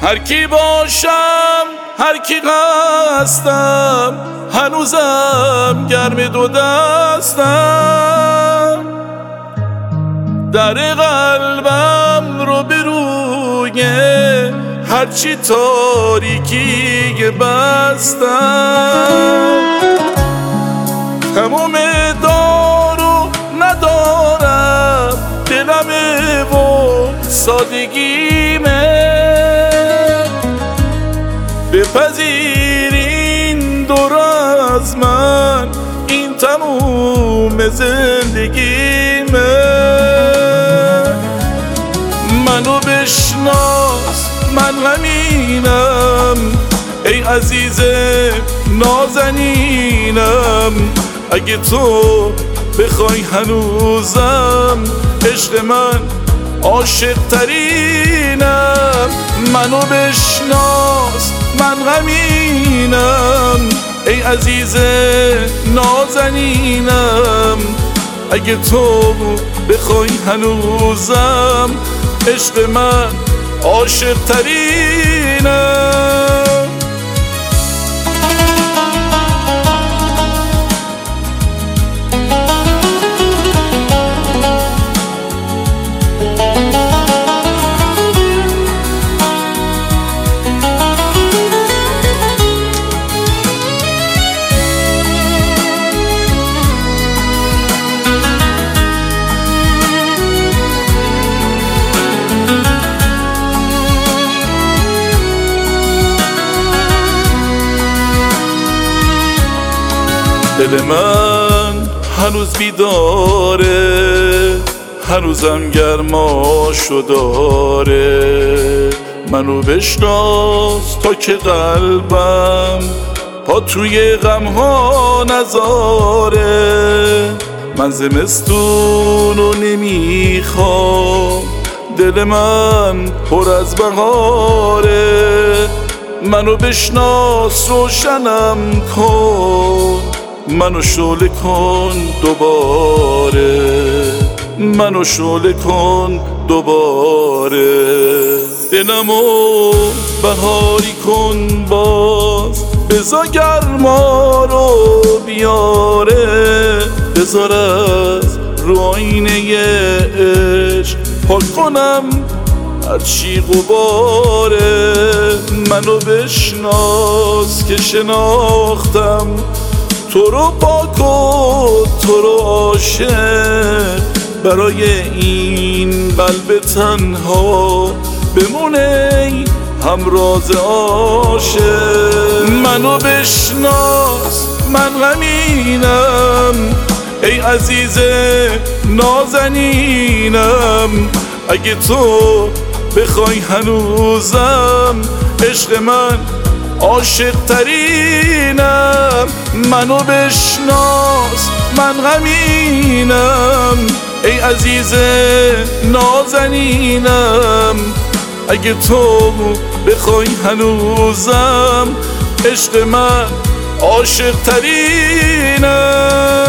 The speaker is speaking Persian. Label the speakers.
Speaker 1: هر کی باشم هر کی هستم هنوزم گرم دو دستم در قلبم رو به روی هرچی تاریکی بستم تموم دارو ندارم دلمه و سادگیمه بپذیرین دور از من این تموم زندگیمه منو بشناس من همینم ای عزیز نازنینم اگه تو بخوای هنوزم عشق من عاشق ترینم منو بشناس من غمینم ای عزیز نازنینم اگه تو بخوای هنوزم عشق من عاشق ترینم دل من هنوز بیداره هنوزم گرماشو داره منو بشناس تا که قلبم پا توی غمها نذاره من زمستونو نمیخوام دل من پر از بهاره منو بشناس روشنم کن منو شعله کن دوباره منو شعله کن دوباره دلمو بهاری کن باز بذار گرما رو بیاره بذار از رو آینه عشق پاک کنم هرچی غباره منو بشناس که شناختم تو رو پاک و تو رو عاشق برای این قلب تنها بمونه همراز عاشق منو بشناس من غمینم ای عزیز نازنینم اگه تو بخوای هنوزم عشق من عاشق ترینم منو بشناس من غمینم ای عزیز نازنینم اگه تو بخوای هنوزم عشق من عاشق ترینم